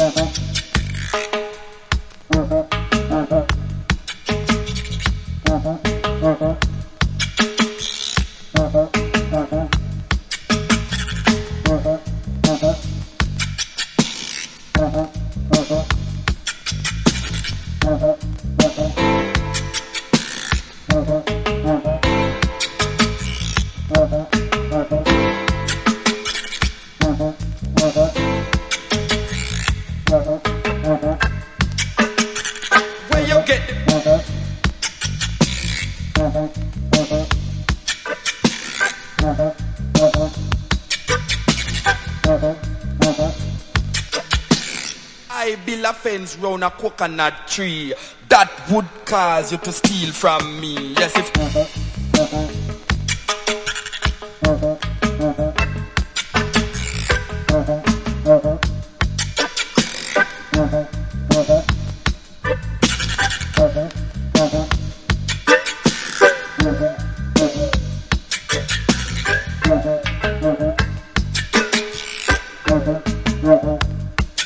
Where you get it? I build a fence round a coconut tree that would cause you to steal from me. Yes, if